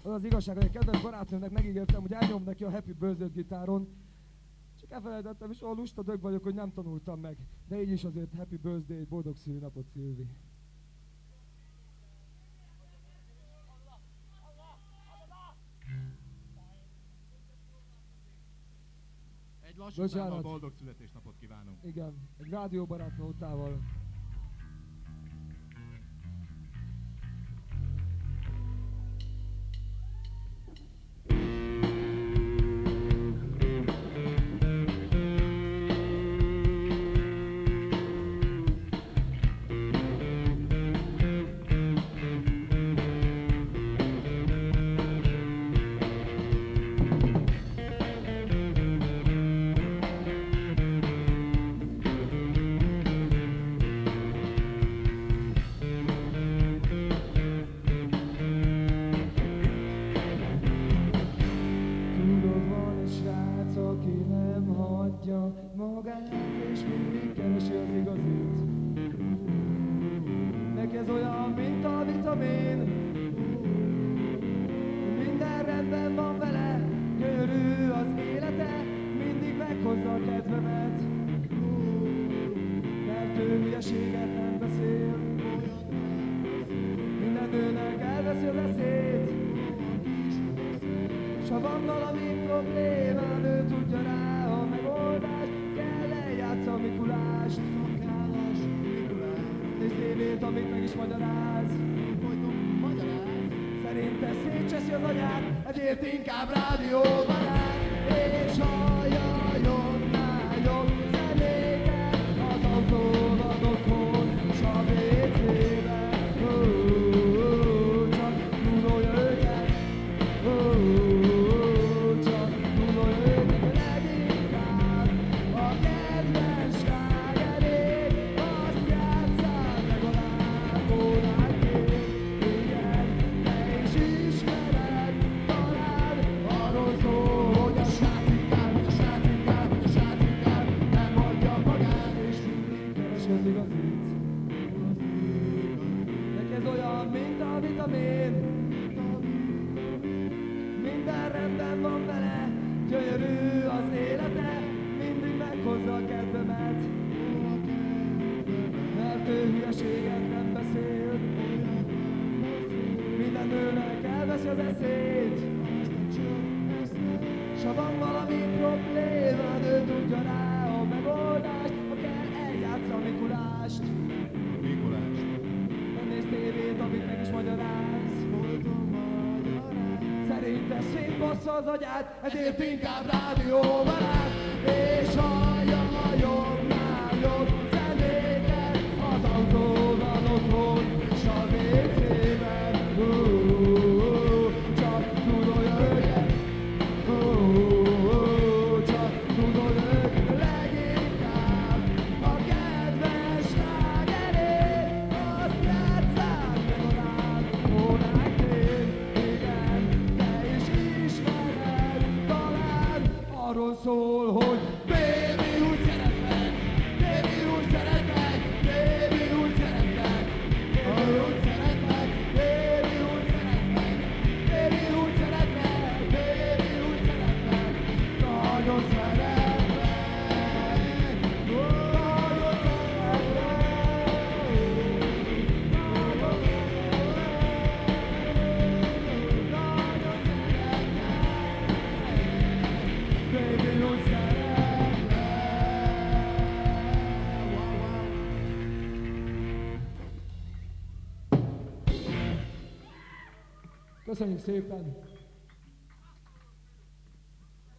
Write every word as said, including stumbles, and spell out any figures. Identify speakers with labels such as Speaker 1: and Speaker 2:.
Speaker 1: Az az igazság, hogy a kedves barátnőmnek megígértem, hogy elnyom neki a Happy Birthday gitáron. Csak elfelejtettem, és olyan lusta dög vagyok, hogy nem tanultam meg. De így is azért Happy Birthday, boldog szülinapot, Szilvi.
Speaker 2: Egy lassú számmal boldog születésnapot kívánunk.
Speaker 1: Igen, egy rádióbarát nótával. Magát és mindig keresi az igazit. Neki ez olyan, mint a vitamin. Minden rendben van vele, gyönyörű az élete, mindig meghozza a kedvemet. Mert ő hülyeséget nem beszél, minden nőnek elveszi az eszét. S ha van valami problémán, ő tudja rá a megoldást. Kell eljátsza a Mikulást. Nézd tévét, amit meg is magyaráz. Szerinte szétcseszi az agyát, ezért inkább rádióbarát. És hallja jobbnál jobb zenéket az autóban otthon, s a vé cében. Csak tudolja őket. Neki ez olyan, mint a vitamin. Minden rendben van vele, gyönyörű az élete, mindig meghozza a kedvemet. Mert ő hülyeséget nem beszél, minden nőnek elveszi az eszét. S ha van valami problémád, ő tudja rá a megoldást. Ha kell, eljátsza a Mikulást.
Speaker 2: Mikulást.
Speaker 1: Nem néz tévét, amit meg is magyaráz. Szerinte szétbassza az agyát, ezért inkább rádióbarát. És hallja a jobbnál jobb zenéket az autóban otthon, s a vé cében. Csak tudolja őket. Csak tudolja őket. Leginkább a kedves slágerét, azt játsszák meg a rádiónál. Igen, te is ismered, talán arról szól, hogy baby úgy szeretlek, baby úgy szeretlek, baby úgy szeretlek, baby úgy szeretlek, baby úgy szeretlek, baby úgy szeretlek, baby úgy szeretlek, nagyon szeretlek, nagyon Köszönjük szépen!